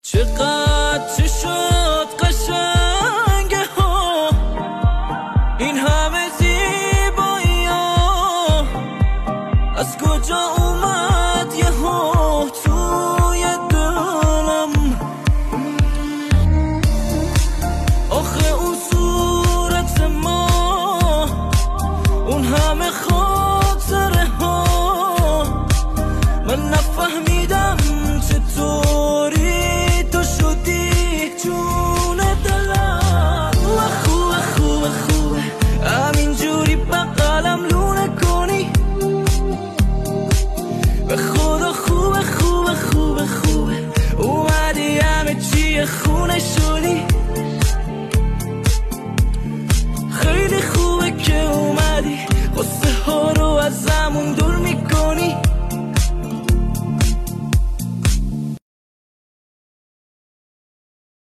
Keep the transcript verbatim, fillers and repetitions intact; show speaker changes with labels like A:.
A: چقدر چه شد قشنگه ها این همه زیبایی ها از کجا اومد یه ها توی دلم آخه اون صورت ما اون همه خاطره ها من نفهمیدم چطوری تو شدی جون دلم و خوبه خوبه خوبه همینجوری بغلم لونه کنی به خدا خوبه خوبه خوبه خوبه اومدی همه چی خونه شدی